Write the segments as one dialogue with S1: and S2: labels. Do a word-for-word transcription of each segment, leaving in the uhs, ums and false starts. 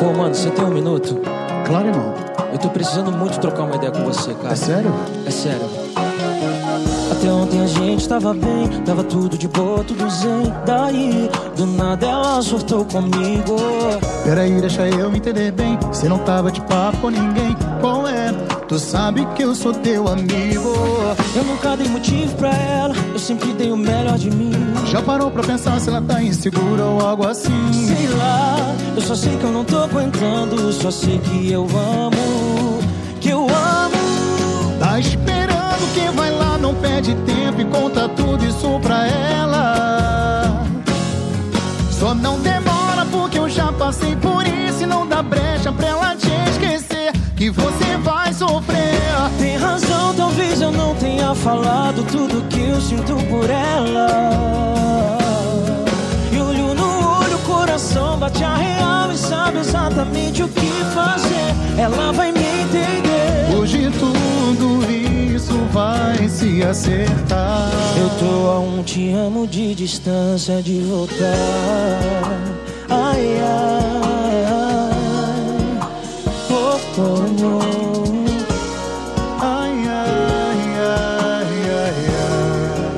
S1: Pô, mano, você tem um minuto?
S2: Claro, irmão.
S1: Eu tô precisando muito trocar uma ideia com você, cara.
S2: É sério?
S1: É sério. Até ontem a gente tava bem, tava tudo de boa, tudo zen. Daí, do nada ela surtou comigo.
S2: Peraí, deixa eu me entender bem. Você não tava de papo com ninguém. Qual é? Tu sabe que eu sou teu amigo.
S1: Eu nunca dei motivo pra ela, eu sempre dei o melhor de mim.
S2: Já parou pra pensar se ela tá insegura ou algo assim?
S1: Sei lá, eu só sei que eu não tô aguentando. Só sei que eu amo, que eu amo.
S2: Tá esperando quem vai lá, não perde tempo e conta tudo isso pra ela. Só não demora porque eu já passei por isso. E não dá brecha pra ela te esquecer, que você vai sofrer.
S1: Tem razão, talvez eu não tenha falado tudo que eu sinto por ela. E olho no olho, o coração bate a real e sabe exatamente o que fazer. Ela vai me entender.
S2: Hoje tudo isso vai se acertar.
S1: Eu tô a um te amo de distância de voltar. Ai, ai, ai. Oh, oh, oh.
S2: Ai, ai, ai, ai,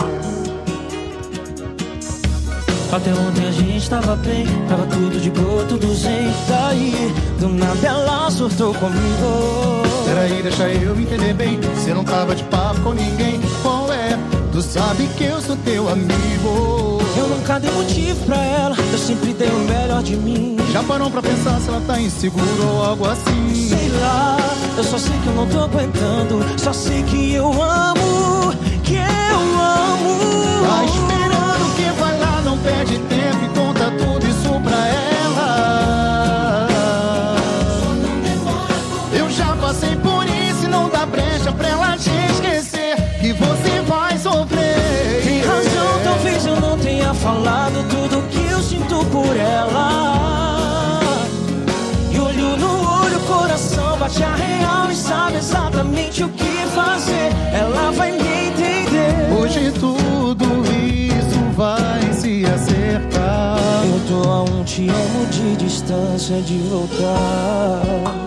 S2: ai.
S1: Até ontem a gente tava bem, tava tudo de boa, tudo zen. Daí, do nada ela surtou comigo.
S2: Peraí, deixa eu me entender bem. Você não tava de papo com ninguém. Qual é? Tu sabe que eu sou teu amigo.
S1: Eu nunca dei motivo pra ela, eu sempre dei o melhor de mim.
S2: Já parou pra pensar se ela tá insegura ou algo assim?
S1: Sei lá, eu só sei que eu não tô aguentando. Só sei que eu amo, que eu amo.
S2: Tá esperando quem vai lá, não perde tempo e conta tudo isso pra ela. Eu já passei por isso e não dá brecha pra ela te esquecer, que você vai sofrer.
S1: Tem razão, talvez eu não tenha falado tudo que eu sinto por ela. E olho no olho, o coração bate a real e sabe exatamente o que fazer. Ela vai me entender.
S2: Hoje tudo isso vai se acertar.
S1: Eu tô a um te amo de distância de voltar.